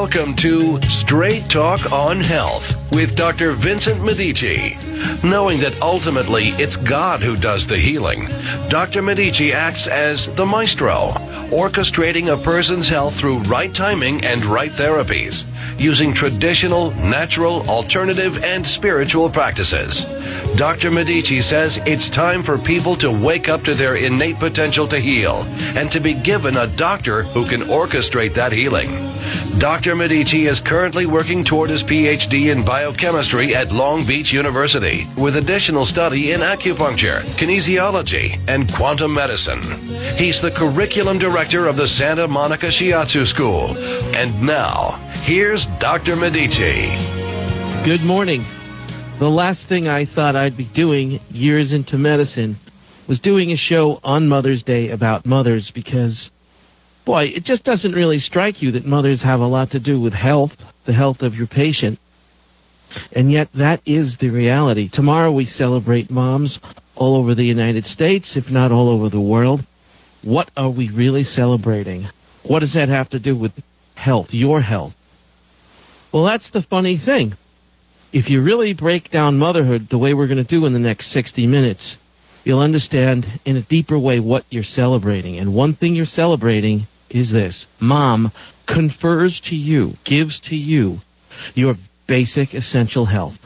Welcome to Straight Talk on Health with Dr. Vincent Medici. Knowing that ultimately it's God who does the healing, Dr. Medici acts as the maestro, orchestrating a person's health through right timing and right therapies, using traditional, natural, alternative, and spiritual practices. Dr. Medici says it's time for people to wake up to their innate potential to heal and to be given a doctor who can orchestrate that healing. Dr. Medici is currently working toward his PhD in biochemistry at Long Beach University with additional study in acupuncture, kinesiology, and quantum medicine. He's the curriculum director of the Santa Monica Shiatsu School. And now, here's Dr. Medici. Good morning. The last thing I thought I'd be doing years into medicine was doing a show on Mother's Day about mothers because, boy, it just doesn't really strike you that mothers have a lot to do with health, the health of your patient. And yet that is the reality. Tomorrow we celebrate moms all over the United States, if not all over the world. What are we really celebrating? What does that have to do with health, your health? Well, that's the funny thing. If you really break down motherhood the way we're going to do in the next 60 minutes, you'll understand in a deeper way what you're celebrating. And one thing you're celebrating is this. Mom confers to you, gives to you, your basic essential health.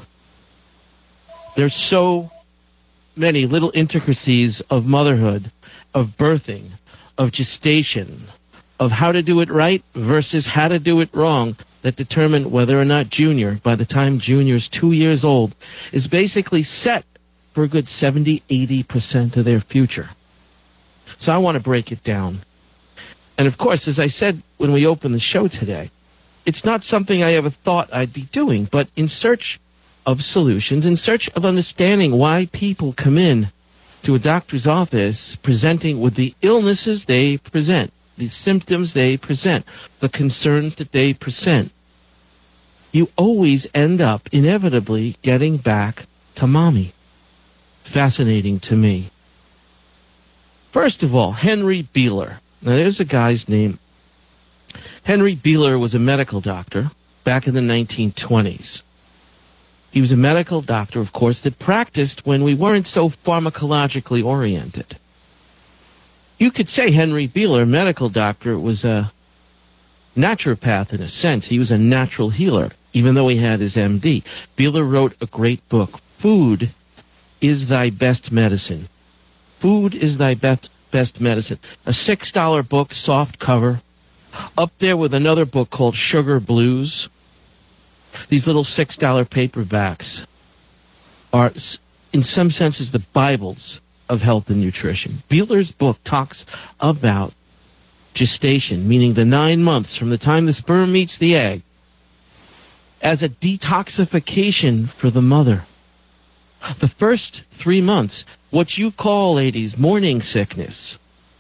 There's so many little intricacies of motherhood, of birthing, of gestation, of how to do it right versus how to do it wrong that determine whether or not Junior, by the time Junior's 2 years old, is basically set for a good 70-80% of their future. So I want to break it down. And of course, as I said when we opened the show today, it's not something I ever thought I'd be doing, but in search of solutions, in search of understanding why people come in to a doctor's office presenting with the illnesses they present, the symptoms they present, the concerns that they present, you always end up inevitably getting back to mommy. Fascinating to me. First of all, Henry Beeler. Now, there's a guy's name. Henry Beeler was a medical doctor back in the 1920s. He was a medical doctor, of course, that practiced when we weren't so pharmacologically oriented. You could say Henry Beeler, medical doctor, was a naturopath in a sense. He was a natural healer, even though he had his MD. Beeler wrote a great book, Food is Thy Best Medicine. Food is Thy Best Medicine. A $6 book, soft cover, up there with another book called Sugar Blues. These little $6 paperbacks are, in some senses, the Bibles of health and nutrition. Beeler's book talks about gestation, meaning the 9 months from the time the sperm meets the egg, as a detoxification for the mother. The first 3 months, what you call, ladies, morning sickness,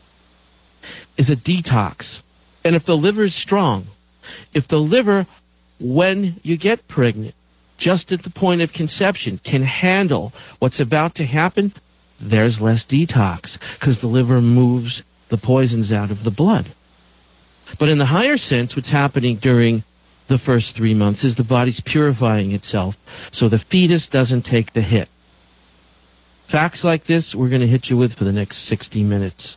is a detox. And if the liver's strong, if the liver, when you get pregnant, just at the point of conception, can handle what's about to happen, there's less detox because the liver moves the poisons out of the blood. But in the higher sense, what's happening during the first 3 months is the body's purifying itself so the fetus doesn't take the hit. Facts like this we're going to hit you with for the next 60 minutes.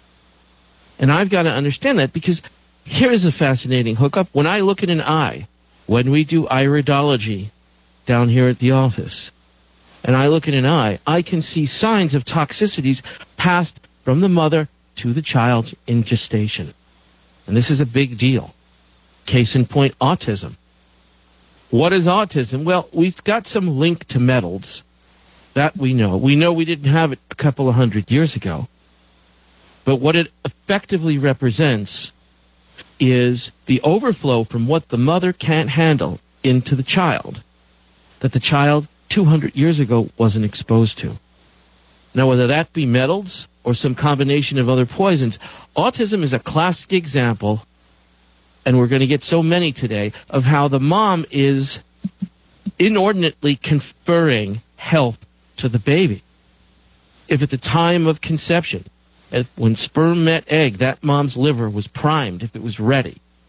And I've got to understand that because here's a fascinating hookup. When I look at an eye, when we do iridology down here at the office, and I look at an eye, I can see signs of toxicities passed from the mother to the child in gestation. And this is a big deal. Case in point, autism. What is autism? Well, we've got some link to metals. That we know. We know we didn't have it a couple of 100 years ago. But what it effectively represents is the overflow from what the mother can't handle into the child that the child 200 years ago wasn't exposed to. Now, whether that be metals or some combination of other poisons, autism is a classic example, and we're going to get so many today, of how the mom is inordinately conferring health to the baby. If at the time of conception, when sperm met egg, that mom's liver was primed, if it was ready,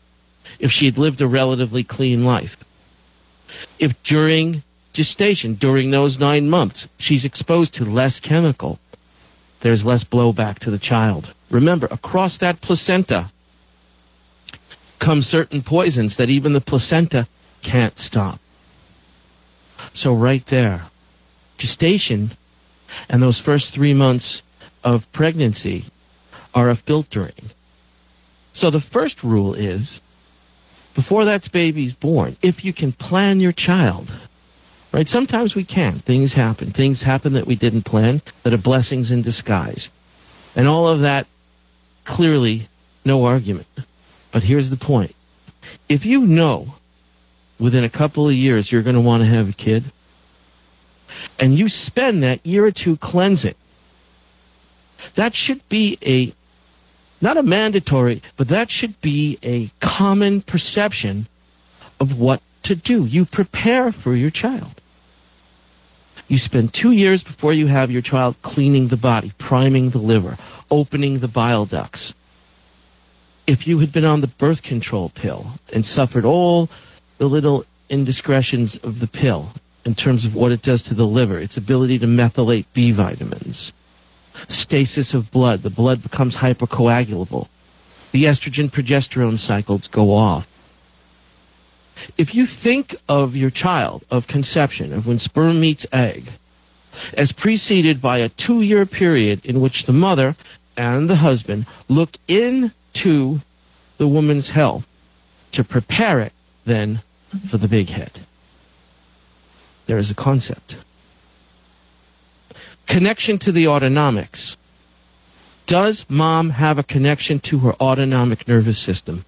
if she had lived a relatively clean life. If during gestation, during those 9 months, she's exposed to less chemical, there's less blowback to the child. Remember, across that placenta come certain poisons that even the placenta can't stop. So right there, gestation and those first 3 months of pregnancy are a filtering. So the first rule is, before that baby's born, if you can plan your child, right? Sometimes we can. Things happen. Things happen that we didn't plan, that are blessings in disguise. And all of that, clearly, no argument. But here's the point. If you know within a couple of years you're going to want to have a kid, and you spend that year or two cleansing, that should be not a mandatory, but that should be a common perception of what to do. You prepare for your child. You spend 2 years before you have your child cleaning the body, priming the liver, opening the bile ducts. If you had been on the birth control pill and suffered all the little indiscretions of the pill in terms of what it does to the liver, its ability to methylate B vitamins, stasis of blood, the blood becomes hypercoagulable, the estrogen-progesterone cycles go off. If you think of your child, of conception, of when sperm meets egg, as preceded by a 2-year period in which the mother and the husband look into the woman's health to prepare it then for the big head, there is a concept. Connection to the autonomics. Does mom have a connection to her autonomic nervous system?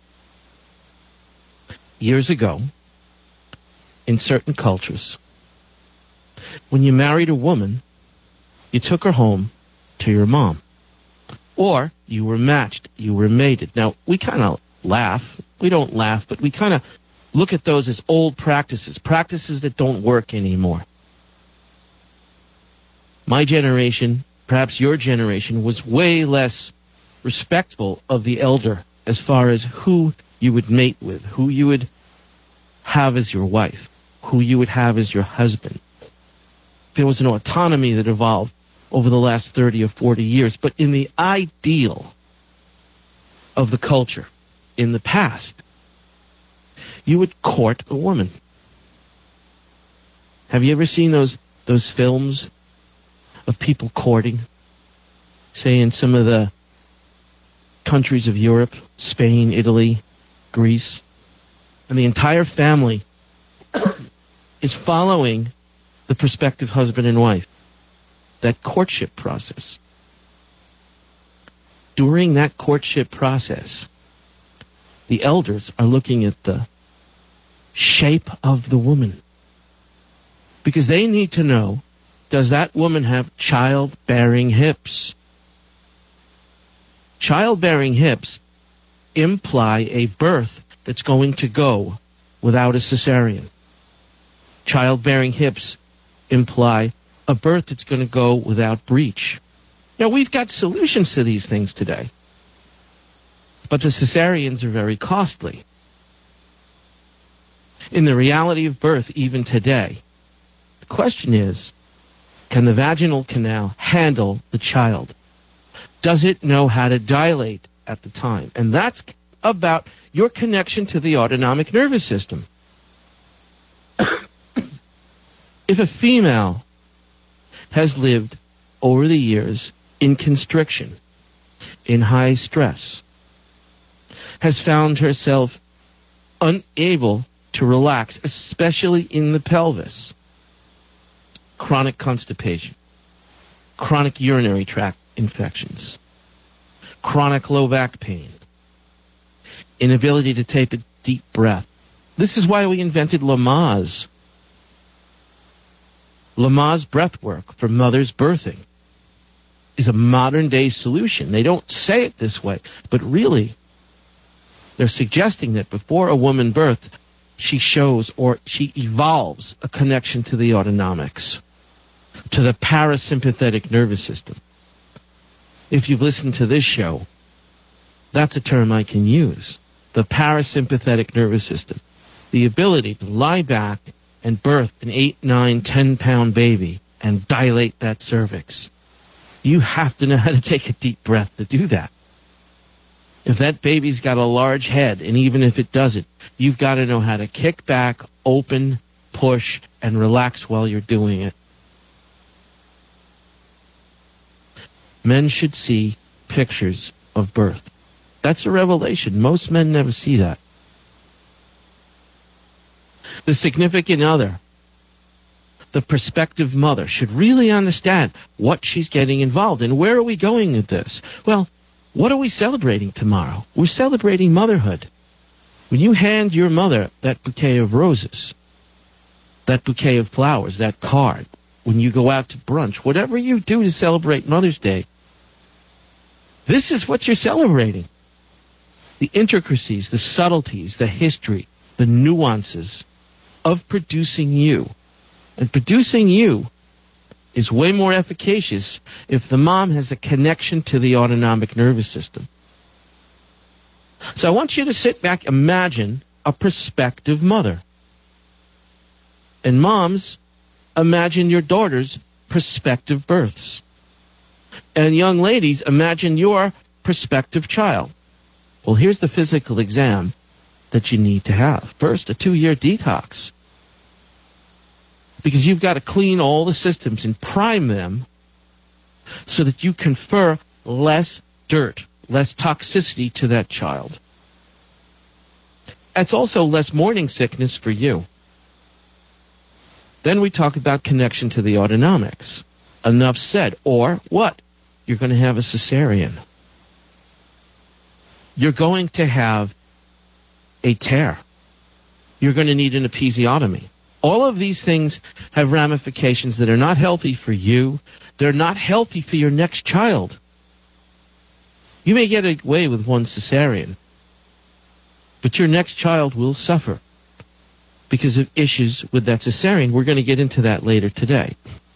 Years ago, in certain cultures, when you married a woman, you took her home to your mom. Or you were matched, you were mated. Now, we kind of laugh. We don't laugh, but we kind of look at those as old practices that don't work anymore. My generation, perhaps your generation, was way less respectful of the elder as far as who you would mate with, who you would have as your wife, who you would have as your husband. There was an autonomy that evolved over the last 30 or 40 years. But in the ideal of the culture, in the past, you would court a woman. Have you ever seen those films of people courting? Say in some of the countries of Europe, Spain, Italy, Greece, and the entire family is following the prospective husband and wife. That courtship process. During that courtship process, the elders are looking at the shape of the woman. Because they need to know, does that woman have childbearing hips? Childbearing hips imply a birth that's going to go without a cesarean. Childbearing hips imply a birth that's going to go without breech. Now, we've got solutions to these things today, but the cesareans are very costly. In the reality of birth, even today, the question is, can the vaginal canal handle the child? Does it know how to dilate at the time? And that's about your connection to the autonomic nervous system. If a female has lived over the years in constriction, in high stress, has found herself unable to relax, especially in the pelvis, chronic constipation, chronic urinary tract infections, chronic low back pain, inability to take a deep breath. This is why we invented Lamaze. Lamaze breathwork for mothers birthing is a modern-day solution. They don't say it this way, but really, they're suggesting that before a woman births, she shows or she evolves a connection to the autonomics, to the parasympathetic nervous system. If you've listened to this show, that's a term I can use. the parasympathetic nervous system, the ability to lie back and birth an 8, 9, 10-pound baby and dilate that cervix. You have to know how to take a deep breath to do that. If that baby's got a large head, and even if it doesn't, you've got to know how to kick back, open, push, and relax while you're doing it. Men should see pictures of birth. That's a revelation. Most men never see that. The significant other, the prospective mother, should really understand what she's getting involved in. Where are we going with this? Well, what are we celebrating tomorrow? We're celebrating motherhood. When you hand your mother that bouquet of roses, that bouquet of flowers, that card, when you go out to brunch, whatever you do to celebrate Mother's Day, this is what you're celebrating. The intricacies, the subtleties, the history, the nuances of producing you. And producing you is way more efficacious if the mom has a connection to the autonomic nervous system. So I want you to sit back, imagine a prospective mother. And moms, imagine your daughter's prospective births. And young ladies, imagine your prospective child. Well, here's the physical exam that you need to have. First, a 2-year detox. Because you've got to clean all the systems and prime them so that you confer less dirt, less toxicity to that child. It's also less morning sickness for you. Then we talk about connection to the autonomics. Enough said. Or what? You're going to have a cesarean. You're going to have a tear. You're going to need an episiotomy. All of these things have ramifications that are not healthy for you. They're not healthy for your next child. You may get away with one cesarean, but your next child will suffer because of issues with that cesarean. We're going to get into that later today.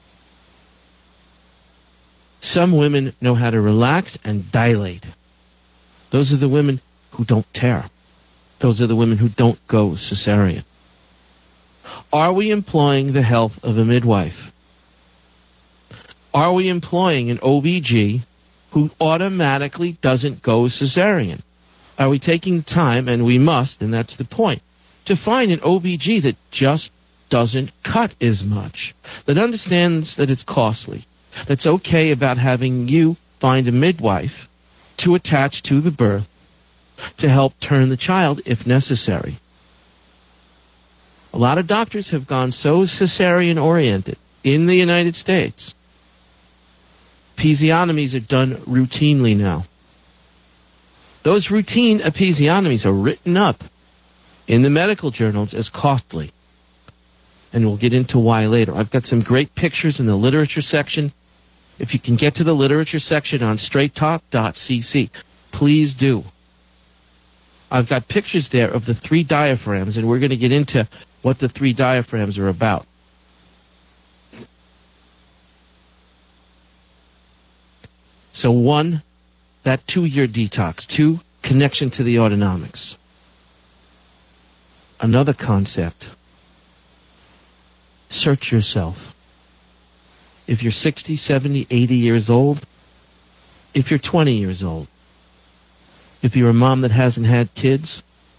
Some women know how to relax and dilate. Those are the women who don't tear. Those are the women who don't go cesarean. Are we employing the health of a midwife? Are we employing an OBG who automatically doesn't go cesarean? Are we taking the time, and we must, and that's the point, to find an OBG that just doesn't cut as much, that understands that it's costly, that's okay about having you find a midwife to attach to the birth to help turn the child if necessary? A lot of doctors have gone so cesarean-oriented in the United States. Episiotomies are done routinely now. Those routine episiotomies are written up in the medical journals as costly. And we'll get into why later. I've got some great pictures in the literature section. If you can get to the literature section on straighttalk.cc, please do. I've got pictures there of the 3 diaphragms, and we're going to get into what the 3 diaphragms are about. So 1, that 2-year detox. 2, connection to the autonomics. Another concept. Search yourself. If you're 60, 70, 80 years old, if you're 20 years old, if you're a mom that hasn't had kids,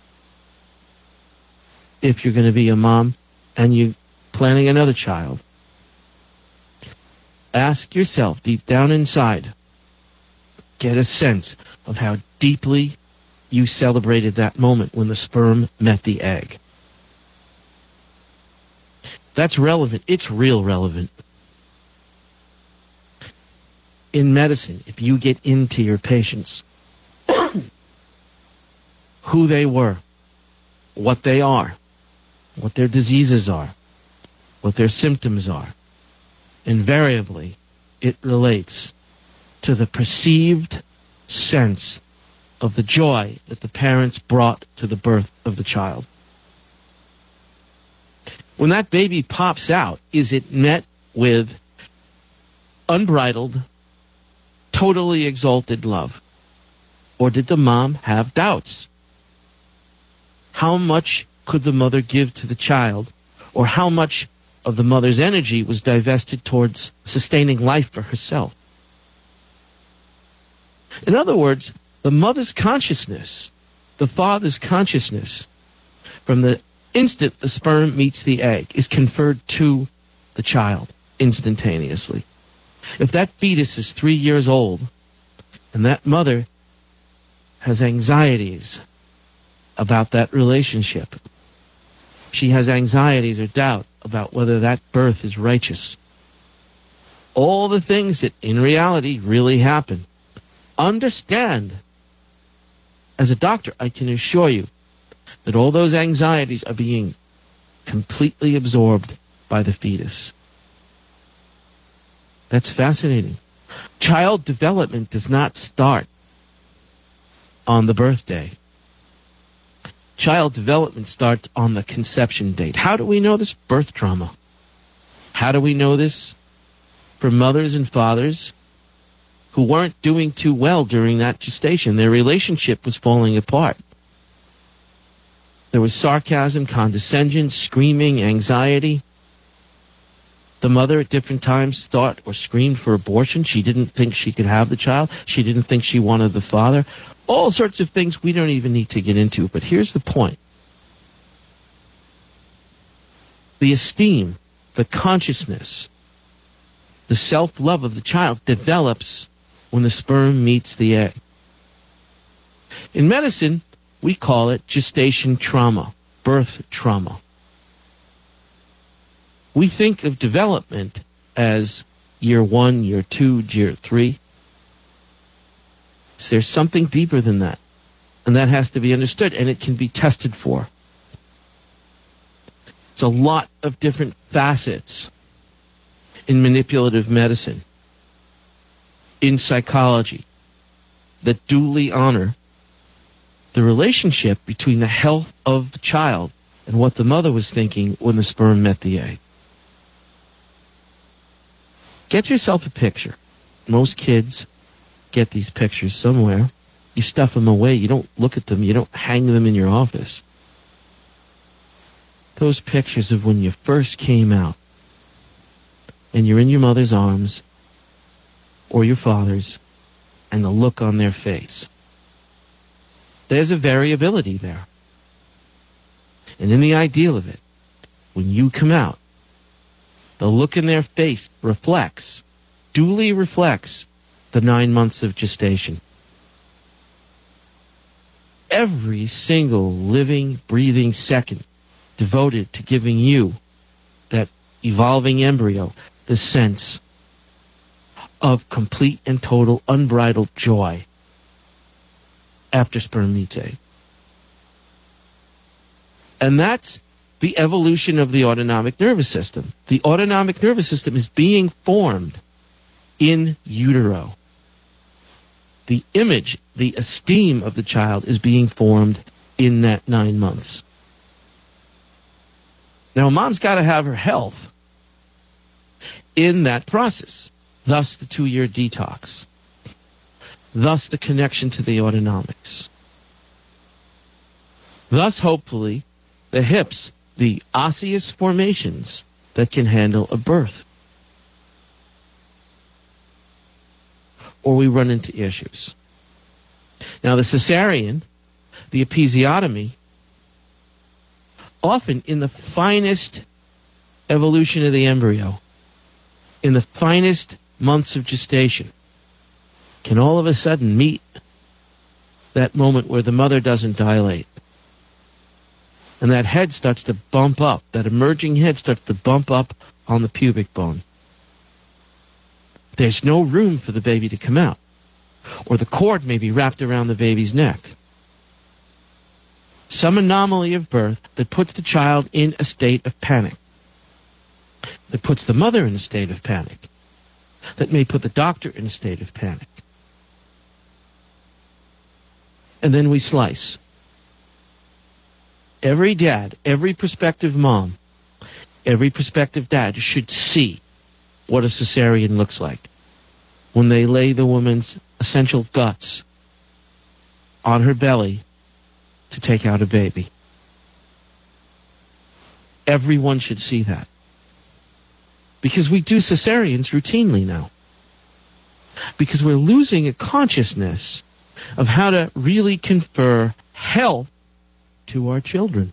if you're going to be a mom and you're planning another child, ask yourself deep down inside, get a sense of how deeply you celebrated that moment when the sperm met the egg. That's relevant. It's real relevant. In medicine, if you get into your patients, who they were, what they are, what their diseases are, what their symptoms are, invariably it relates to the perceived sense of the joy that the parents brought to the birth of the child. When that baby pops out, is it met with unbridled, totally exalted love? Or did the mom have doubts? how much could the mother give to the child, or how much of the mother's energy was divested towards sustaining life for herself. In other words, the mother's consciousness, the father's consciousness, from the instant the sperm meets the egg, is conferred to the child instantaneously. If that fetus is 3 years old, and that mother has anxieties about that relationship, she has anxieties or doubt about whether that birth is righteous, all the things that in reality really happen, understand, as a doctor, I can assure you that all those anxieties are being completely absorbed by the fetus. That's fascinating. Child development does not start on the birthday. Child development starts on the conception date. How do we know this? Birth trauma. How do we know this? From mothers and fathers who weren't doing too well during that gestation. Their relationship was falling apart. There was sarcasm, condescension, screaming, anxiety. The mother at different times thought or screamed for abortion. She didn't think she could have the child. She didn't think she wanted the father. All sorts of things we don't even need to get into. But here's the point. The esteem, the consciousness, the self-love of the child develops when the sperm meets the egg. In medicine, we call it gestation trauma, birth trauma. We think of development as year 1, year 2, year 3. So there's something deeper than that. And that has to be understood, and it can be tested for. It's a lot of different facets in manipulative medicine, in psychology, that duly honor the relationship between the health of the child and what the mother was thinking when the sperm met the egg. Get yourself a picture. Most kids get these pictures somewhere. You stuff them away. You don't look at them. You don't hang them in your office. Those pictures of when you first came out and you're in your mother's arms or your father's, and the look on their face. There's a variability there. And in the ideal of it, when you come out, the look in their face duly reflects the 9 months of gestation. Every single living, breathing second devoted to giving you, that evolving embryo, the sense of complete and total unbridled joy after sperm meets egg. And that's the evolution of the autonomic nervous system. The autonomic nervous system is being formed in utero. The image, the esteem of the child is being formed in that 9 months. Now, mom's got to have her health in that process. Thus, the 2-year detox. Thus, the connection to the autonomics. Thus, hopefully, the hips, the osseous formations that can handle a birth. Or we run into issues. Now, the cesarean, the episiotomy, often in the finest evolution of the embryo, in the finest months of gestation, can all of a sudden meet that moment where the mother doesn't dilate. And that head starts to bump up, that emerging head starts to bump up on the pubic bone. There's no room for the baby to come out. Or the cord may be wrapped around the baby's neck. Some anomaly of birth that puts the child in a state of panic. That puts the mother in a state of panic. That may put the doctor in a state of panic. And then we slice. Every dad, every prospective mom, every prospective dad should see what a cesarean looks like when they lay the woman's essential guts on her belly to take out a baby. Everyone should see that. Because we do cesareans routinely now. Because we're losing a consciousness of how to really confer health to our children.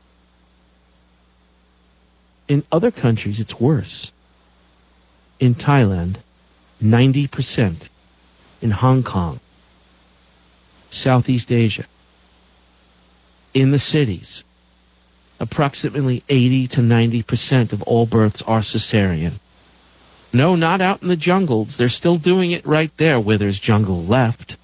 In other countries, it's worse. In Thailand, 90%. In Hong Kong, Southeast Asia, in the cities, approximately 80 to 90% of all births are cesarean. No, not out in the jungles. They're still doing it right there where there's jungle left.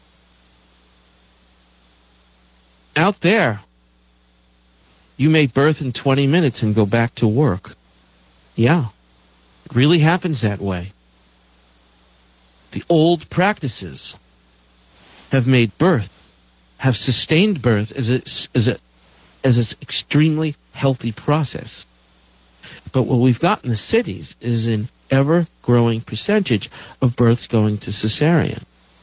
Out there, you may birth in 20 minutes and go back to work. Yeah, it really happens that way. The old practices have made birth, have sustained birth as an extremely healthy process. But what we've got in the cities is an ever-growing percentage of births going to cesarean.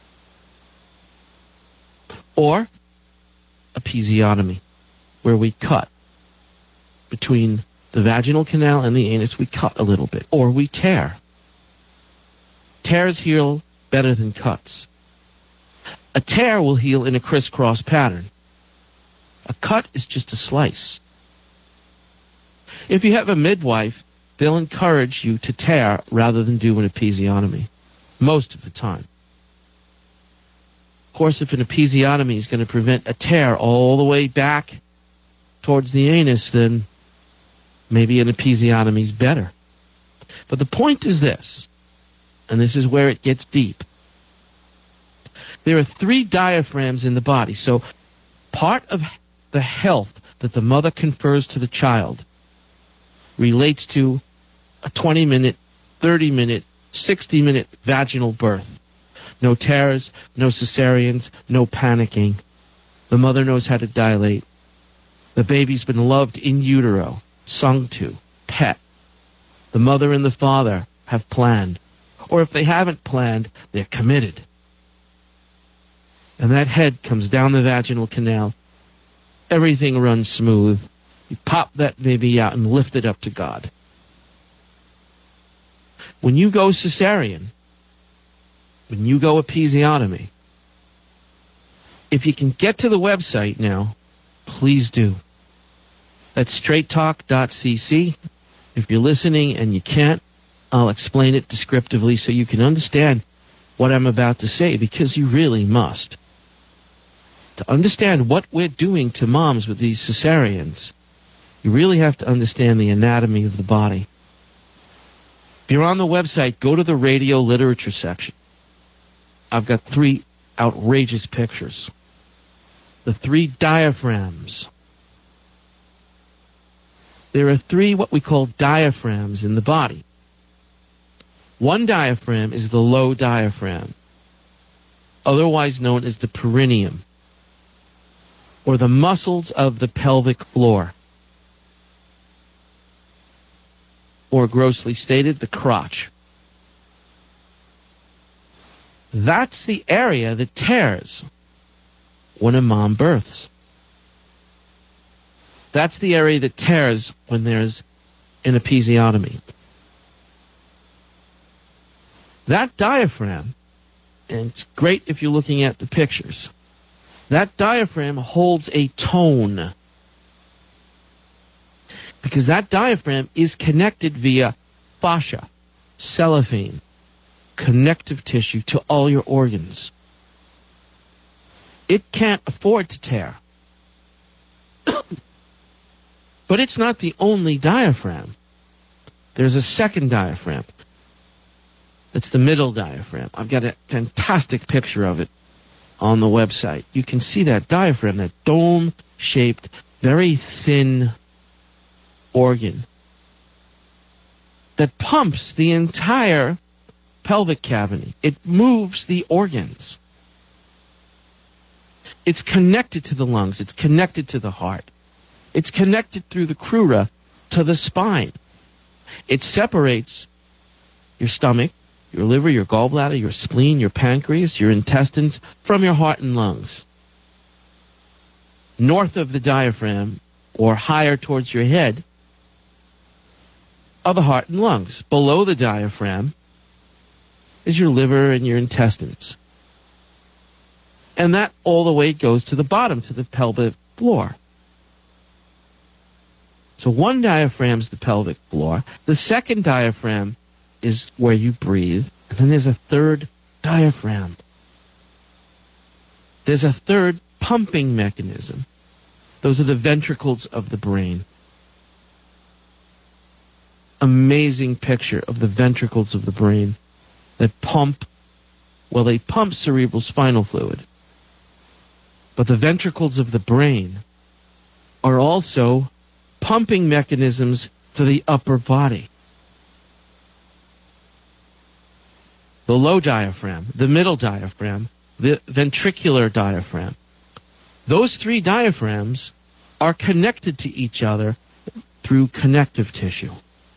Or episiotomy, where we cut between the vaginal canal and the anus. We cut a little bit, or we tear. Tears heal better than cuts. A tear will heal in a crisscross pattern. A cut is just a slice. If you have a midwife, they'll encourage you to tear rather than do an episiotomy, most of the time. Of course, if an episiotomy is going to prevent a tear all the way back towards the anus, then maybe an episiotomy is better. But the point is this, and this is where it gets deep. There are 3 diaphragms in the body. So part of the health that the mother confers to the child relates to a 20-minute, 30-minute, 60-minute vaginal birth. No tears, no cesareans, no panicking. The mother knows how to dilate. The baby's been loved in utero, sung to, pet. The mother and the father have planned. Or if they haven't planned, they're committed. And that head comes down the vaginal canal. Everything runs smooth. You pop that baby out and lift it up to God. When you go cesarean, when you go episiotomy, if you can get to the website now, please do. That's straighttalk.cc. If you're listening and you can't, I'll explain it descriptively so you can understand what I'm about to say, because you really must. To understand what we're doing to moms with these cesareans, you really have to understand the anatomy of the body. If you're on the website, go to the radio literature section. I've got 3 outrageous pictures. The 3 diaphragms. There are 3 what we call diaphragms in the body. One diaphragm is the low diaphragm, otherwise known as the perineum, or the muscles of the pelvic floor, or grossly stated, the crotch. That's the area that tears when a mom births. That's the area that tears when there's an episiotomy. That diaphragm, and it's great if you're looking at the pictures, that diaphragm holds a tone. Because that diaphragm is connected via fascia, cellophane, connective tissue to all your organs. It can't afford to tear. But it's not the only diaphragm. There's a second diaphragm. It's the middle diaphragm. I've got a fantastic picture of it on the website. You can see that diaphragm, that dome-shaped, very thin organ that pumps the entire pelvic cavity. It moves the organs. It's connected to the lungs. It's connected to the heart. It's connected through the crura to the spine. It separates your stomach, your liver, your gallbladder, your spleen, your pancreas, your intestines from your heart and lungs. North of the diaphragm, or higher towards your head, are the heart and lungs. Below the diaphragm is your liver and your intestines. And that all the way goes to the bottom, to the pelvic floor. So one diaphragm is the pelvic floor. The second diaphragm is where you breathe. And then there's a third diaphragm. There's a third pumping mechanism. Those are the ventricles of the brain. Amazing picture of the ventricles of the brain that pump, well, they pump cerebral spinal fluid. But the ventricles of the brain are also pumping mechanisms to the upper body. The low diaphragm, the middle diaphragm, the ventricular diaphragm. Those three diaphragms are connected to each other through connective tissue.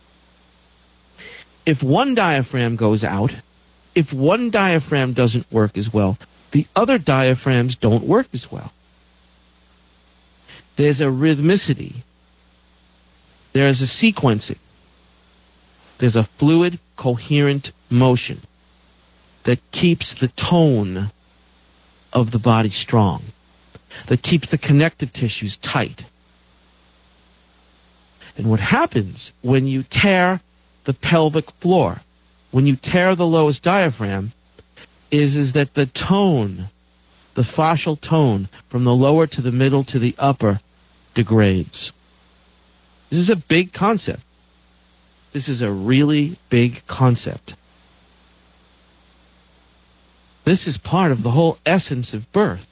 If one diaphragm goes out, if one diaphragm doesn't work as well, the other diaphragms don't work as well. There's a rhythmicity. There's a sequencing. There's a fluid, coherent motion that keeps the tone of the body strong, that keeps the connective tissues tight. And what happens when you tear the pelvic floor, when you tear the lowest diaphragm, is that the tone, the fascial tone from the lower to the middle to the upper degrades. This is a big concept. This is a really big concept. This is part of the whole essence of birth.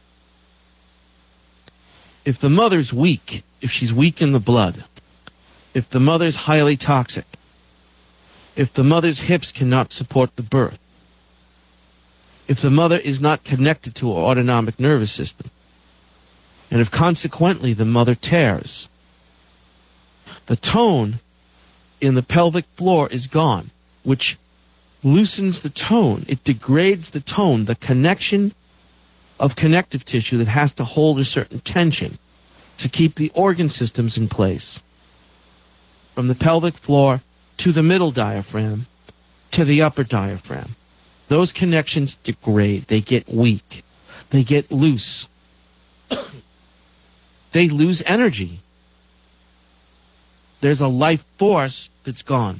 If the mother's weak, if she's weak in the blood, if the mother's highly toxic, if the mother's hips cannot support the birth, if the mother is not connected to her autonomic nervous system, and if consequently the mother tears, the tone in the pelvic floor is gone, which loosens the tone. It degrades the tone, the connection of connective tissue that has to hold a certain tension to keep the organ systems in place. From the pelvic floor to the middle diaphragm to the upper diaphragm. Those connections degrade. They get weak. They get loose. They lose energy. There's a life force that's gone.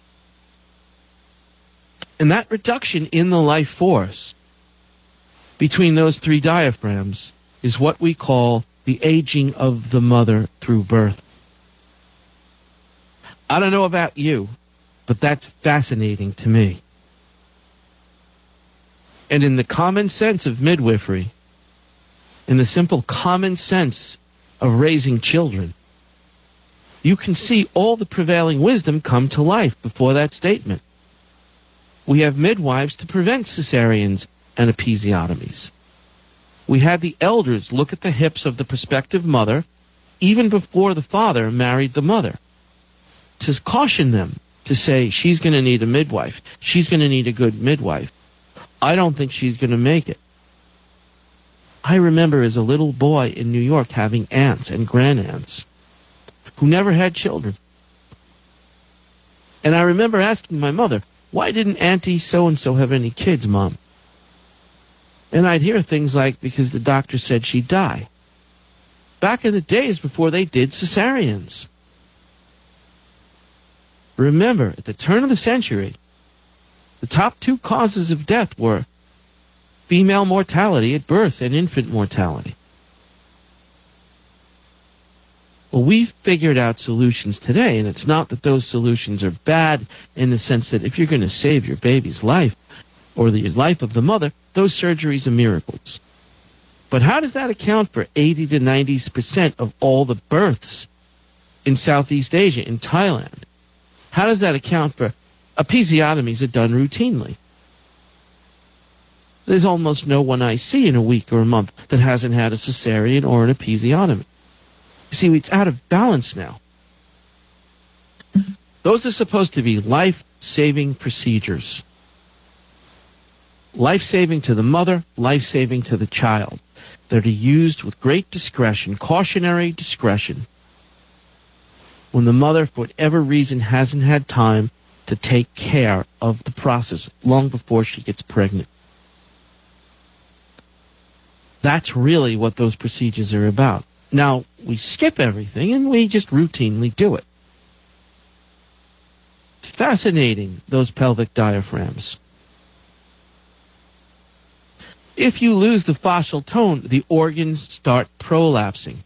And that reduction in the life force between those three diaphragms is what we call the aging of the mother through birth. I don't know about you, but that's fascinating to me. And in the common sense of midwifery, in the simple common sense of raising children, you can see all the prevailing wisdom come to life before that statement. We have midwives to prevent cesareans and episiotomies. We had the elders look at the hips of the prospective mother even before the father married the mother, to caution them, to say, she's going to need a midwife. She's going to need a good midwife. I don't think she's going to make it. I remember as a little boy in New York having aunts and grandaunts who never had children. And I remember asking my mother, why didn't Auntie so-and-so have any kids, Mom? And I'd hear things like, because the doctor said she'd die. Back in the days before they did cesareans. Remember, at the turn of the century, the top two causes of death were female mortality at birth and infant mortality. Well, we've figured out solutions today, and it's not that those solutions are bad in the sense that if you're going to save your baby's life or the life of the mother, those surgeries are miracles. But how does that account for 80 to 90% of all the births in Southeast Asia, in Thailand? How does that account for episiotomies are done routinely? There's almost no one I see in a week or a month that hasn't had a cesarean or an episiotomy. You see, it's out of balance now. Those are supposed to be life-saving procedures. Life-saving to the mother, life-saving to the child. That are used with great discretion, cautionary discretion. when the mother, for whatever reason, hasn't had time to take care of the process long before she gets pregnant. That's really what those procedures are about. Now, we skip everything and we just routinely do it. Fascinating, those pelvic diaphragms. If you lose the fascial tone, the organs start prolapsing.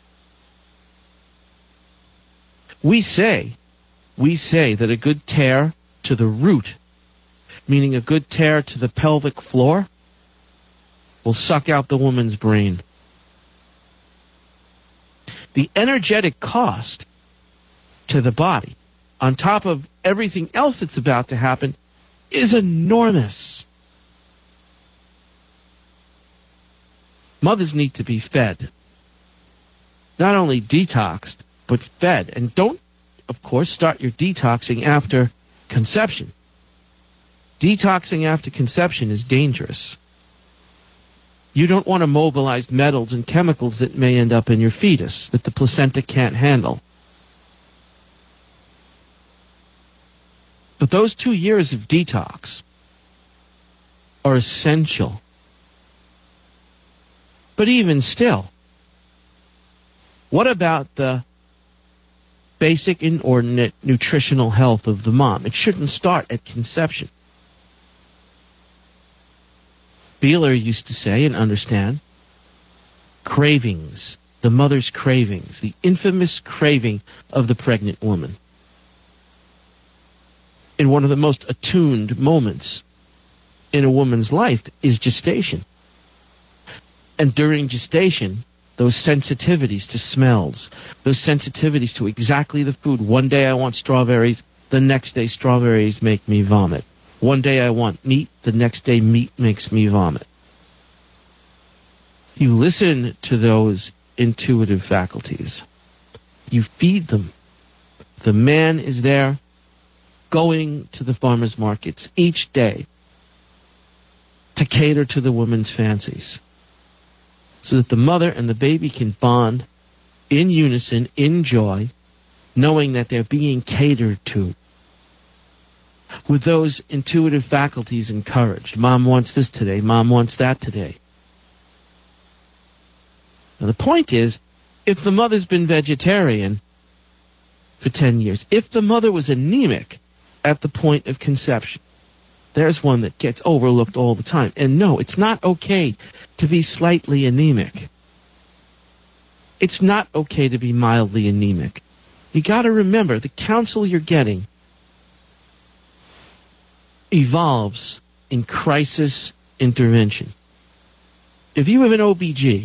We say that a good tear to the root, meaning a good tear to the pelvic floor, will suck out the woman's brain. The energetic cost to the body, on top of everything else that's about to happen, is enormous. Mothers need to be fed. Not only detoxed, but fed. And don't, of course, start your detoxing after conception. Detoxing after conception is dangerous. You don't want to mobilize metals and chemicals that may end up in your fetus that the placenta can't handle. But those 2 years of detox are essential. But even still, what about the basic inordinate nutritional health of the mom? It shouldn't start at conception. Beeler used to say and understand, cravings, the mother's cravings, the infamous craving of the pregnant woman. And one of the most attuned moments in a woman's life is gestation. And during gestation, those sensitivities to smells, those sensitivities to exactly the food. One day I want strawberries, the next day strawberries make me vomit. One day I want meat, the next day meat makes me vomit. You listen to those intuitive faculties. You feed them. The man is there going to the farmers markets each day to cater to the woman's fancies, so that the mother and the baby can bond in unison, in joy, knowing that they're being catered to, with those intuitive faculties encouraged. Mom wants this today. Mom wants that today. Now, the point is, if the mother's been vegetarian for 10 years, if the mother was anemic at the point of conception, there's one that gets overlooked all the time. And no, it's not okay to be slightly anemic. It's not okay to be mildly anemic. You got to remember, the counsel you're getting evolves in crisis intervention. If you have an OBG,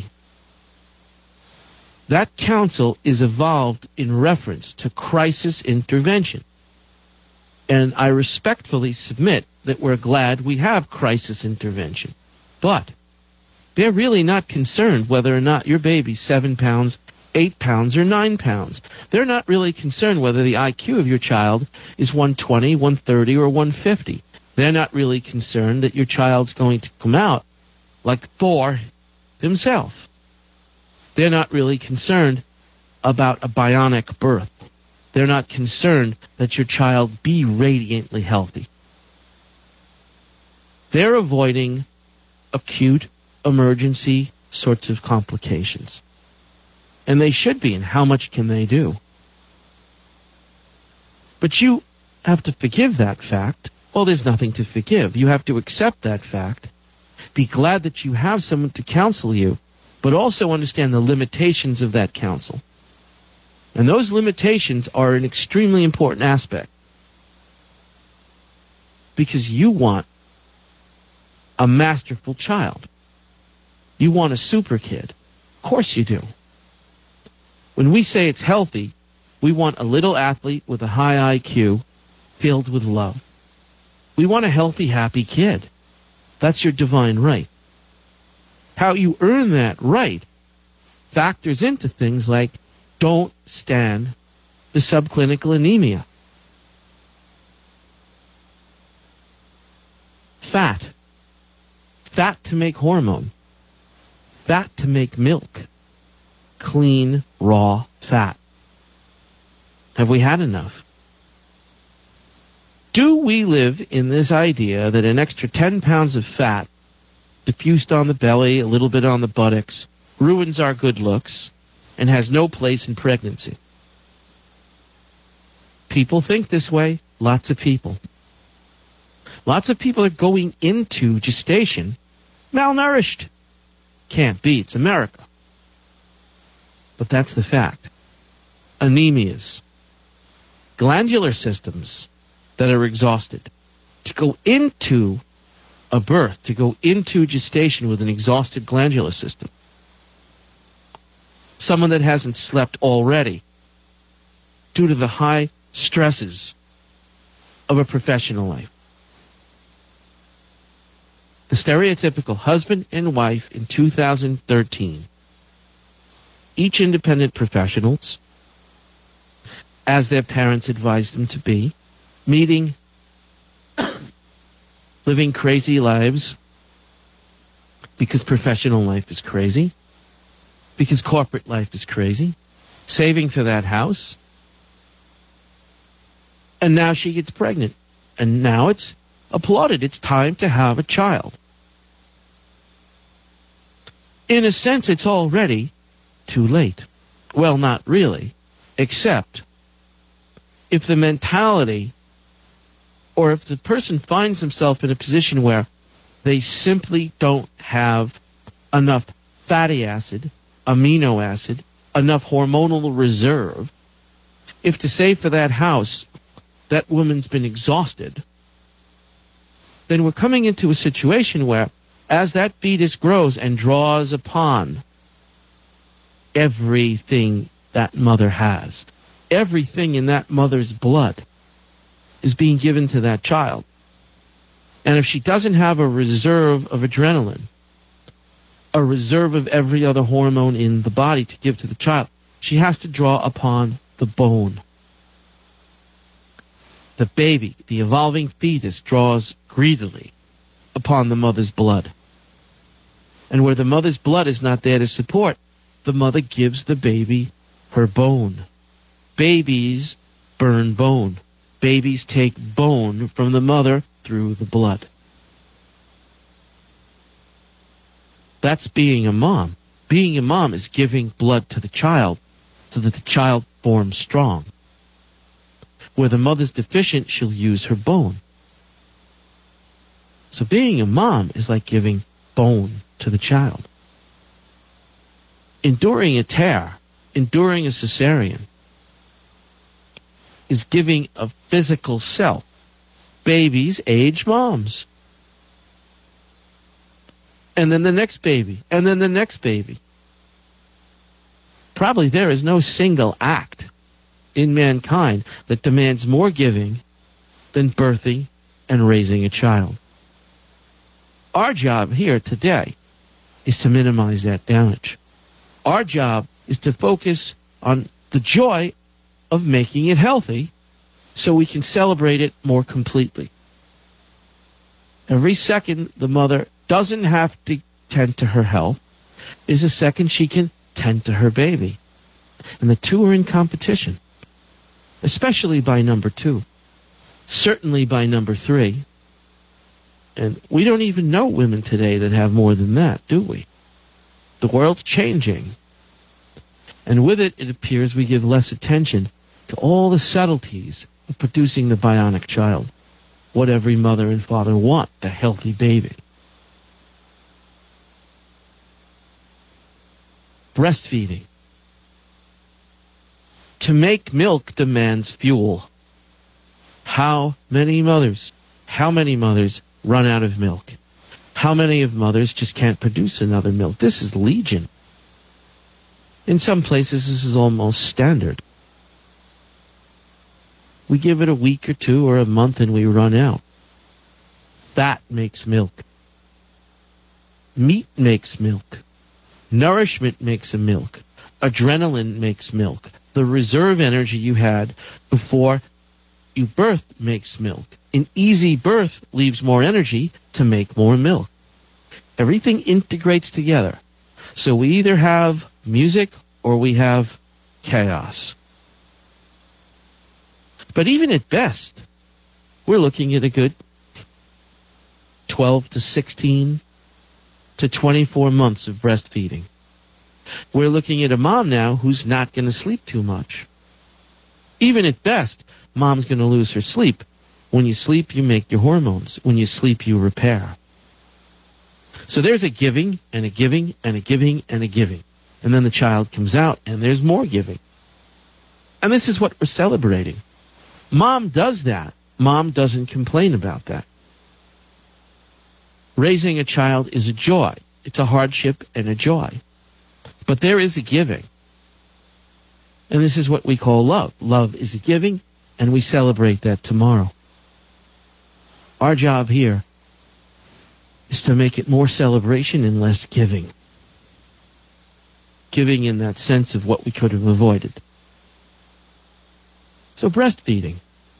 that counsel is evolved in reference to crisis intervention. And I respectfully submit that we're glad we have crisis intervention. But they're really not concerned whether or not your baby's 7 pounds, 8 pounds, or 9 pounds. They're not really concerned whether the IQ of your child is 120, 130, or 150. They're not really concerned that your child's going to come out like Thor himself. They're not really concerned about a bionic birth. They're not concerned that your child be radiantly healthy. They're avoiding acute emergency sorts of complications. And they should be, and how much can they do? But you have to forgive that fact. Well, there's nothing to forgive. You have to accept that fact. Be glad that you have someone to counsel you, but also understand the limitations of that counsel. And those limitations are an extremely important aspect. Because you want a masterful child. You want a super kid. Of course you do. When we say it's healthy, we want a little athlete with a high IQ filled with love. We want a healthy, happy kid. That's your divine right. How you earn that right factors into things like don't stand the subclinical anemia. Fat. Fat to make hormone. Fat to make milk. Clean, raw fat. Have we had enough? Do we live in this idea that an extra 10 pounds of fat, diffused on the belly, a little bit on the buttocks, ruins our good looks and has no place in pregnancy? People think this way. Lots of people. Lots of people are going into gestation malnourished. Can't be. It's America. But that's the fact. Anemias. Glandular systems that are exhausted. To go into a birth, to go into gestation with an exhausted glandular system. Someone that hasn't slept already due to the high stresses of a professional life. The stereotypical husband and wife in 2013, each independent professionals, as their parents advised them to be, meeting, living crazy lives because professional life is crazy, because corporate life is crazy, saving for that house, and now she gets pregnant. And now it's applauded. It's time to have a child. In a sense, it's already too late. Well, not really, except if the mentality, or if the person finds themselves in a position where they simply don't have enough fatty acid, amino acid, enough hormonal reserve, if to save for that house, that woman's been exhausted, then we're coming into a situation where, as that fetus grows and draws upon everything that mother has, everything in that mother's blood is being given to that child. And if she doesn't have a reserve of adrenaline, a reserve of every other hormone in the body to give to the child, she has to draw upon the bone. The baby, the evolving fetus, draws greedily upon the mother's blood. And where the mother's blood is not there to support, the mother gives the baby her bone. Babies burn bone. Babies take bone from the mother through the blood. That's being a mom. Being a mom is giving blood to the child so that the child forms strong. Where the mother's deficient, she'll use her bone. So being a mom is like giving bone to the child. Enduring a tear, enduring a cesarean, is giving a physical self. Babies age moms. And then the next baby, and then the next baby. Probably there is no single act in mankind that demands more giving than birthing and raising a child. Our job here today is to minimize that damage. Our job is to focus on the joy of making it healthy so we can celebrate it more completely. Every second the mother doesn't have to tend to her health is a second she can tend to her baby. And the two are in competition. Especially by number 2. Certainly by number 3. And we don't even know women today that have more than that, do we? The world's changing. And with it, it appears we give less attention to all the subtleties of producing the bionic child. What every mother and father want, the healthy baby. Breastfeeding. To make milk demands fuel. How many mothers run out of milk? How many of mothers just can't produce another milk? This is legion. In some places, this is almost standard. We give it a week or 2 or a month and we run out. That makes milk. Meat makes milk. Nourishment makes a milk. Adrenaline makes milk. The reserve energy you had before you birthed makes milk. An easy birth leaves more energy to make more milk. Everything integrates together. So we either have music or we have chaos. But even at best, we're looking at a good 12 to 16 to 24 months of breastfeeding. We're looking at a mom now who's not going to sleep too much. Even at best, mom's going to lose her sleep. When you sleep, you make your hormones. When you sleep, you repair. So there's a giving and a giving and a giving and a giving. And then the child comes out and there's more giving. And this is what we're celebrating. Mom does that. Mom doesn't complain about that. Raising a child is a joy. It's a hardship and a joy. But there is a giving. And this is what we call love. Love is a giving, and we celebrate that tomorrow. Our job here is to make it more celebration and less giving. Giving in that sense of what we could have avoided. So breastfeeding.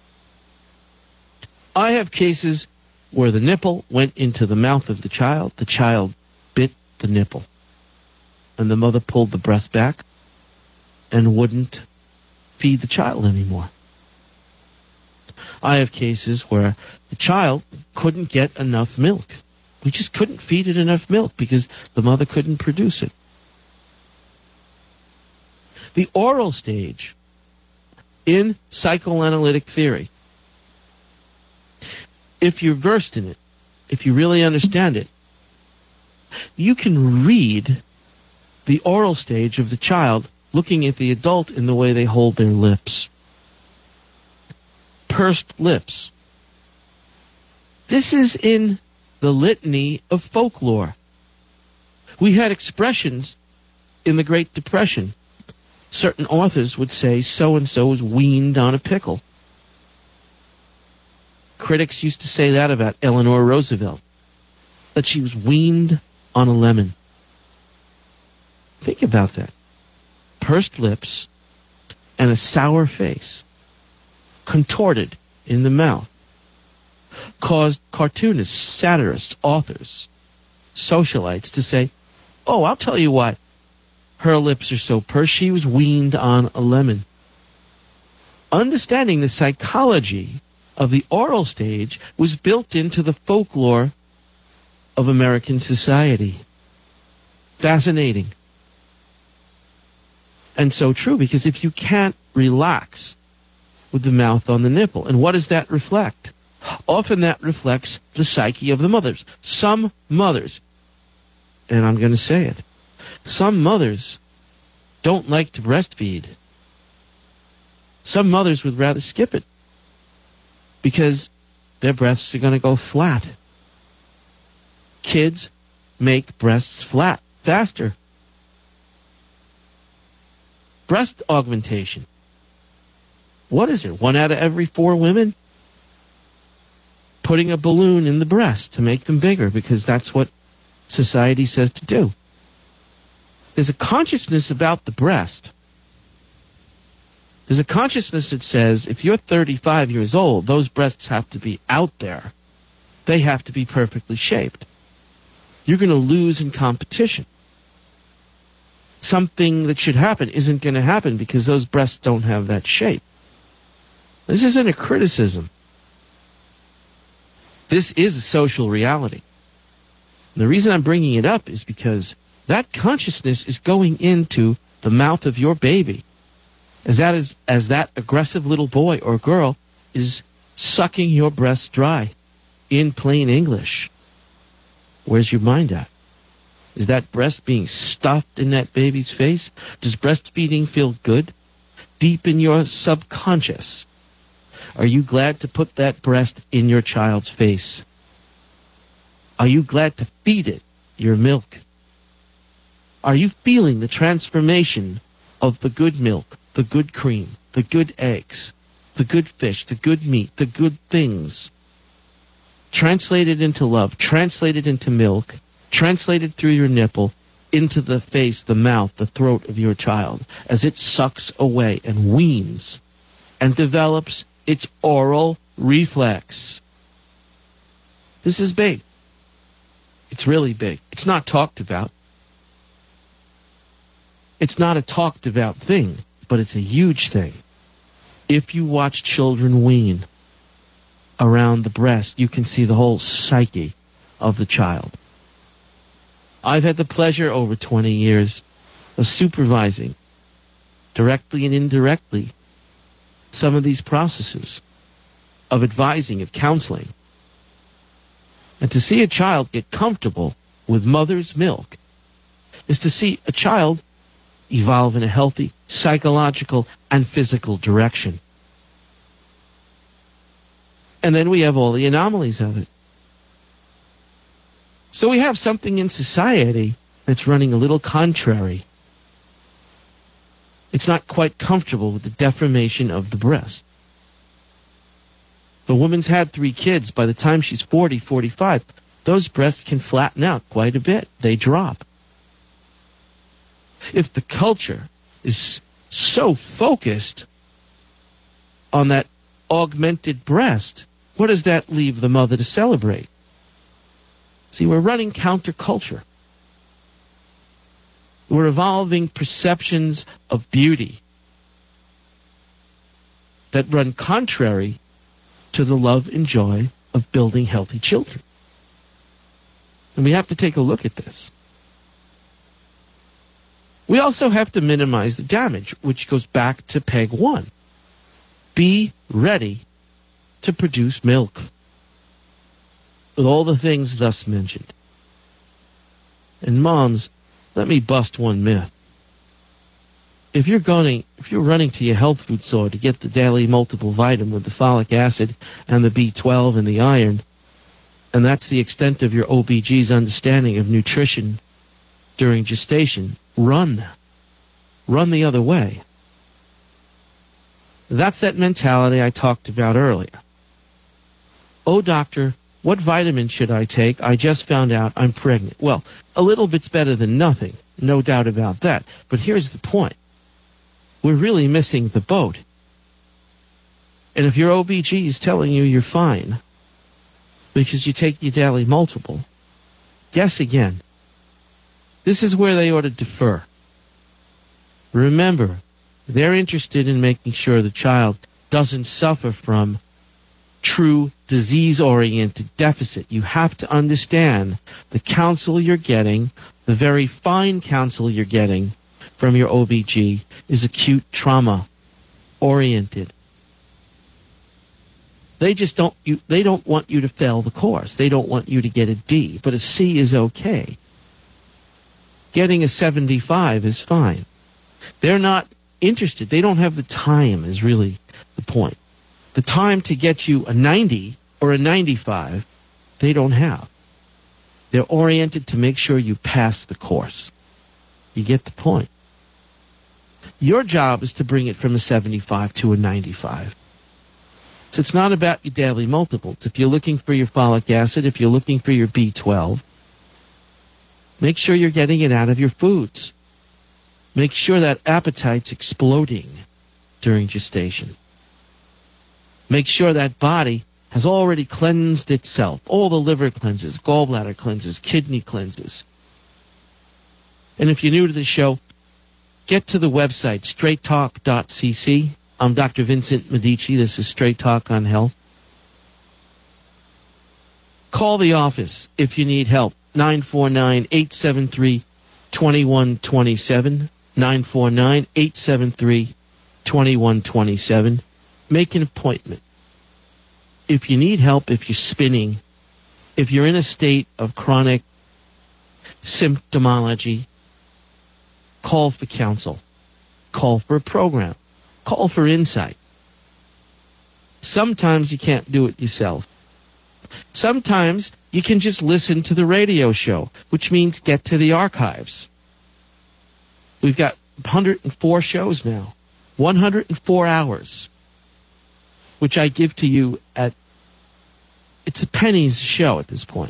I have cases where the nipple went into the mouth of the child bit the nipple, and the mother pulled the breast back and wouldn't feed the child anymore. I have cases where the child couldn't get enough milk. We just couldn't feed it enough milk because the mother couldn't produce it. The oral stage in psychoanalytic theory, if you're versed in it, if you really understand it, you can read the oral stage of the child looking at the adult in the way they hold their lips. Pursed lips. This is in the litany of folklore. We had expressions in the Great Depression. Certain authors would say so-and-so was weaned on a pickle. Critics used to say that about Eleanor Roosevelt, that she was weaned on a lemon. Think about that. Pursed lips and a sour face, contorted in the mouth, caused cartoonists, satirists, authors, socialites to say, oh, I'll tell you why her lips are so pursed. She was weaned on a lemon. Understanding the psychology of the oral stage was built into the folklore of American society. Fascinating. And so true, because if you can't relax with the mouth on the nipple, and what does that reflect? Often that reflects the psyche of the mothers. Some mothers, and I'm going to say it, some mothers don't like to breastfeed. Some mothers would rather skip it because their breasts are going to go flat. Kids make breasts flat faster. Breast augmentation. What is it? 1 out of every 4 women? Putting a balloon in the breast to make them bigger because that's what society says to do. There's a consciousness about the breast. There's a consciousness that says if you're 35 years old, those breasts have to be out there. They have to be perfectly shaped. You're going to lose in competition. Something that should happen isn't going to happen because those breasts don't have that shape. This isn't a criticism. This is a social reality. And the reason I'm bringing it up is because that consciousness is going into the mouth of your baby as that aggressive little boy or girl is sucking your breast dry. In plain English, where's your mind at? Is that breast being stuffed in that baby's face? Does breastfeeding feel good? Deep in your subconscious, are you glad to put that breast in your child's face? Are you glad to feed it your milk? Are you feeling the transformation of the good milk, the good cream, the good eggs, the good fish, the good meat, the good things? Translated into love, translated into milk, translated through your nipple into the face, the mouth, the throat of your child as it sucks away and weans and develops its oral reflex. This is big. It's really big. It's not talked about. It's not a talked about thing, but it's a huge thing. If you watch children wean around the breast, you can see the whole psyche of the child. I've had the pleasure over 20 years of supervising, directly and indirectly, some of these processes of advising, of counseling. And to see a child get comfortable with mother's milk is to see a child evolve in a healthy psychological and physical direction. And then we have all the anomalies of it. So we have something in society that's running a little contrary. It's not quite comfortable with the deformation of the breast. The woman's had 3 kids. By the time she's 40, 45, those breasts can flatten out quite a bit. They drop. If the culture is so focused on that augmented breast, what does that leave the mother to celebrate? See, we're running counterculture. We're evolving perceptions of beauty that run contrary to the love and joy of building healthy children. And we have to take a look at this. We also have to minimize the damage, which goes back to peg 1. Be ready to produce milk with all the things thus mentioned. And moms, let me bust one myth. If you're running to your health food store to get the daily multiple vitamin with the folic acid and the B12 and the iron, and that's the extent of your OBG's understanding of nutrition during gestation, run the other way. That's that mentality I talked about earlier. Oh, doctor, what vitamin should I take? I just found out I'm pregnant. Well, a little bit's better than nothing, no doubt about that. But here's the point. We're really missing the boat. And if your OBG is telling you you're fine because you take your daily multiple, guess again. This is where they ought to defer. Remember, they're interested in making sure the child doesn't suffer from true disease-oriented deficit. You have to understand the counsel you're getting, the very fine counsel you're getting from your OBG is acute trauma-oriented. They don't want you to fail the course. They don't want you to get a D, but a C is okay. Getting a 75 is fine. They're not interested. They don't have the time is really the point. The time to get you a 90 or a 95, they don't have. They're oriented to make sure you pass the course. You get the point. Your job is to bring it from a 75 to a 95. So it's not about your daily multiples. If you're looking for your folic acid, if you're looking for your B12, make sure you're getting it out of your foods. Make sure that appetite's exploding during gestation. Make sure that body has already cleansed itself. All the liver cleanses, gallbladder cleanses, kidney cleanses. And if you're new to the show, get to the website, straighttalk.cc. I'm Dr. Vincent Medici. This is Straight Talk on Health. Call the office if you need help. 949-873-2127. 949-873-2127. Make an appointment. If you need help, if you're spinning, if you're in a state of chronic symptomology, call for counsel. Call for a program. Call for insight. Sometimes you can't do it yourself. Sometimes you can just listen to the radio show, which means get to the archives. We've got 104 shows now, 104 hours, which I give to you it's a penny's show at this point.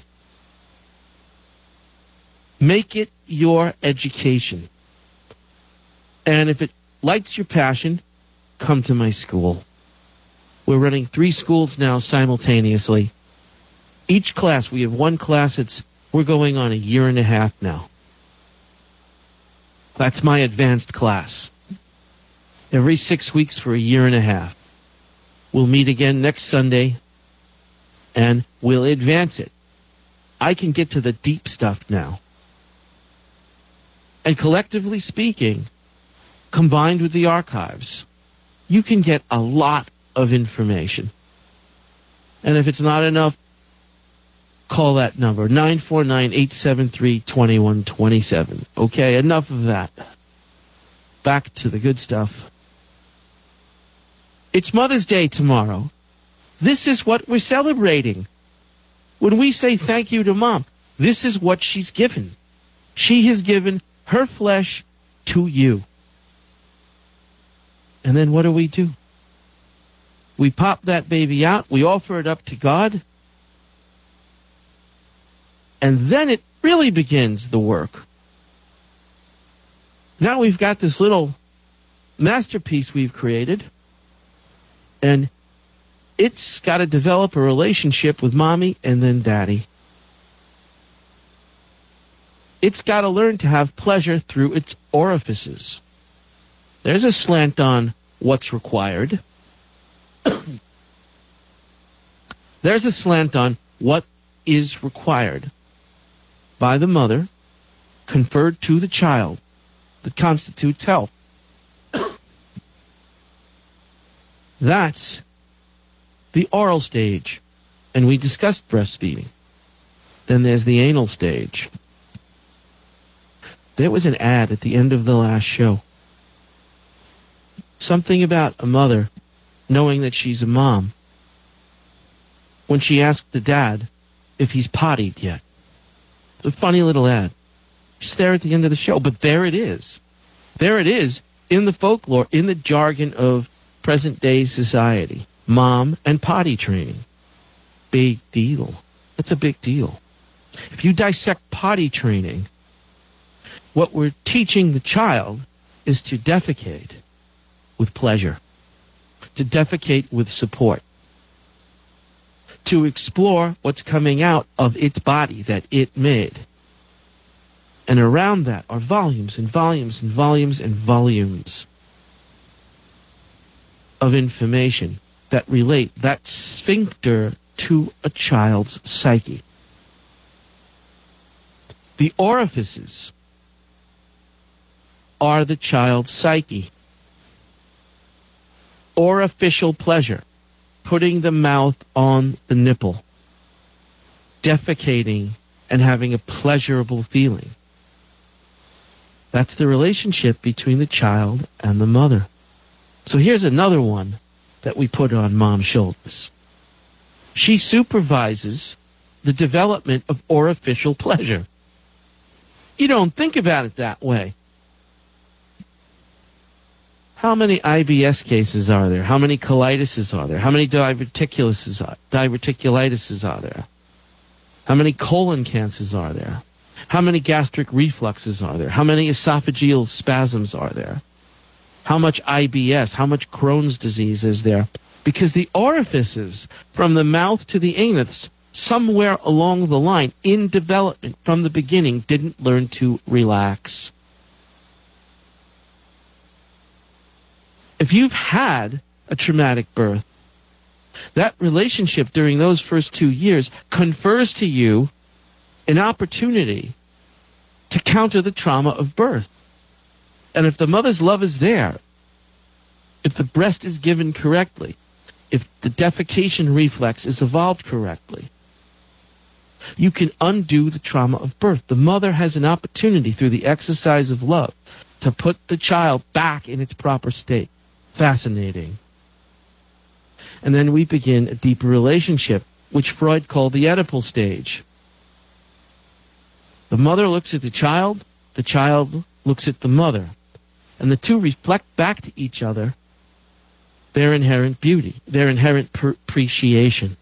Make it your education. And if it lights your passion, come to my school. We're running 3 schools now simultaneously. Each class, we have one class we're going on a year and a half now. That's my advanced class. Every 6 weeks for a year and a half. We'll meet again next Sunday, and we'll advance it. I can get to the deep stuff now. And collectively speaking, combined with the archives, you can get a lot of information. And if it's not enough, call that number, 949-873-2127. Okay, enough of that. Back to the good stuff. It's Mother's Day tomorrow. This is what we're celebrating. When we say thank you to Mom, this is what she's given. She has given her flesh to you. And then what do? We pop that baby out. We offer it up to God. And then it really begins the work. Now we've got this little masterpiece we've created. And it's got to develop a relationship with Mommy and then Daddy. It's got to learn to have pleasure through its orifices. There's a slant on what's required. There's a slant on what is required by the mother, conferred to the child, that constitutes health. That's the oral stage, and we discussed breastfeeding. Then there's the anal stage. There was an ad at the end of the last show. Something about a mother knowing that she's a mom when she asked the dad if he's pottied yet. It's a funny little ad. Just there at the end of the show, but there it is. There it is in the folklore, in the jargon of present-day society. Mom and potty training. Big deal. That's a big deal. If you dissect potty training, what we're teaching the child is to defecate with pleasure, to defecate with support, to explore what's coming out of its body that it made. And around that are volumes and volumes and volumes and volumes of information that relate that sphincter to a child's psyche. The orifices are the child's psyche. Orificial pleasure, putting the mouth on the nipple, defecating and having a pleasurable feeling. That's the relationship between the child and the mother. So here's another one that we put on Mom's shoulders. She supervises the development of orificial pleasure. You don't think about it that way. How many IBS cases are there? How many colitis are there? How many diverticulitis are there? How many colon cancers are there? How many gastric refluxes are there? How many esophageal spasms are there? How much IBS? How much Crohn's disease is there? Because the orifices from the mouth to the anus, somewhere along the line, in development from the beginning, didn't learn to relax. If you've had a traumatic birth, that relationship during those first 2 years confers to you an opportunity to counter the trauma of birth. And if the mother's love is there, if the breast is given correctly, if the defecation reflex is evolved correctly, you can undo the trauma of birth. The mother has an opportunity through the exercise of love to put the child back in its proper state. Fascinating. And then we begin a deeper relationship, which Freud called the Oedipal stage. The mother looks at the child looks at the mother, and the two reflect back to each other their inherent beauty, their inherent appreciation.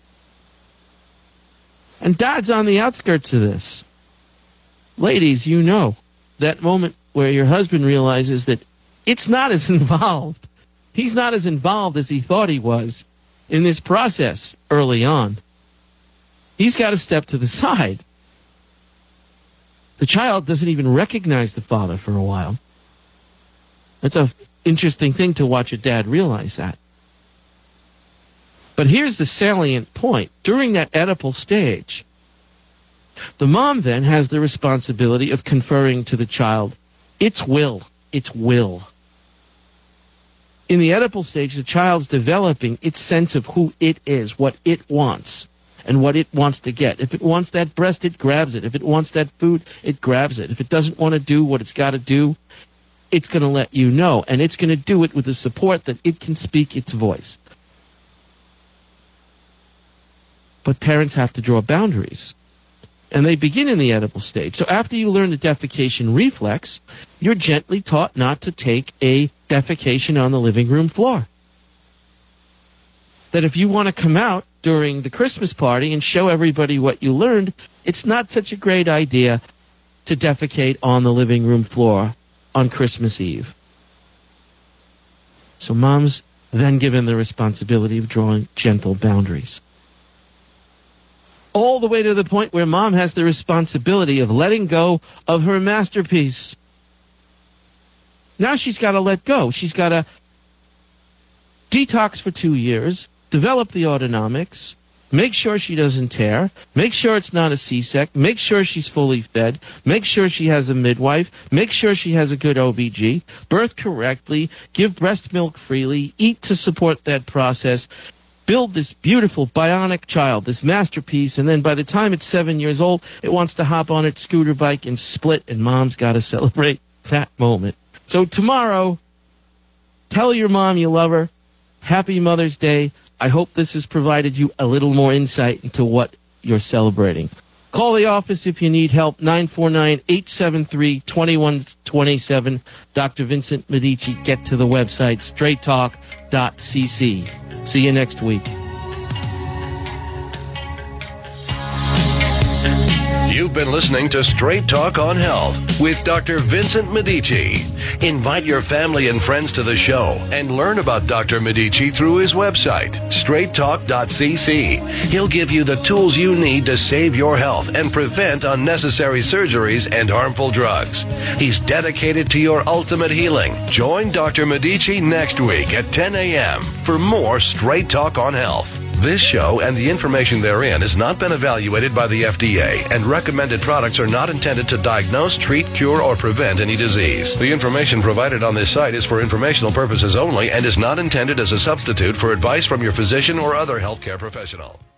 And Dad's on the outskirts of this. Ladies, you know, that moment where your husband realizes that it's not as involved. He's not as involved as he thought he was in this process early on. He's got to step to the side. The child doesn't even recognize the father for a while. That's an interesting thing to watch a dad realize that. But here's the salient point. During that Oedipal stage, the mom then has the responsibility of conferring to the child its will. Its will. In the Oedipal stage, the child's developing its sense of who it is, what it wants, and what it wants to get. If it wants that breast, it grabs it. If it wants that food, it grabs it. If it doesn't want to do what it's got to do, it's going to let you know. And it's going to do it with the support that it can speak its voice. But parents have to draw boundaries. And they begin in the Oedipal stage. So after you learn the defecation reflex, you're gently taught not to take a defecation on the living room floor. That if you want to come out during the Christmas party and show everybody what you learned, it's not such a great idea to defecate on the living room floor on Christmas Eve. So mom's then given the responsibility of drawing gentle boundaries. All the way to the point where mom has the responsibility of letting go of her masterpiece. Now she's got to let go. She's got to detox for 2 years, develop the autonomics, make sure she doesn't tear, make sure it's not a C-sec, make sure she's fully fed, make sure she has a midwife, make sure she has a good OBG, birth correctly, give breast milk freely, eat to support that process, build this beautiful bionic child, this masterpiece, and then by the time it's 7 years old, it wants to hop on its scooter bike and split, and mom's got to celebrate that moment. So tomorrow, tell your mom you love her. Happy Mother's Day. I hope this has provided you a little more insight into what you're celebrating. Call the office if you need help, 949-873-2127. Dr. Vincent Medici. Get to the website, straighttalk.cc. See you next week. You've been listening to Straight Talk on Health with Dr. Vincent Medici. Invite your family and friends to the show and learn about Dr. Medici through his website, straighttalk.cc. He'll give you the tools you need to save your health and prevent unnecessary surgeries and harmful drugs. He's dedicated to your ultimate healing. Join Dr. Medici next week at 10 a.m. for more Straight Talk on Health. This show and the information therein has not been evaluated by the FDA, and recommended products are not intended to diagnose, treat, cure, or prevent any disease. The information provided on this site is for informational purposes only and is not intended as a substitute for advice from your physician or other healthcare professional.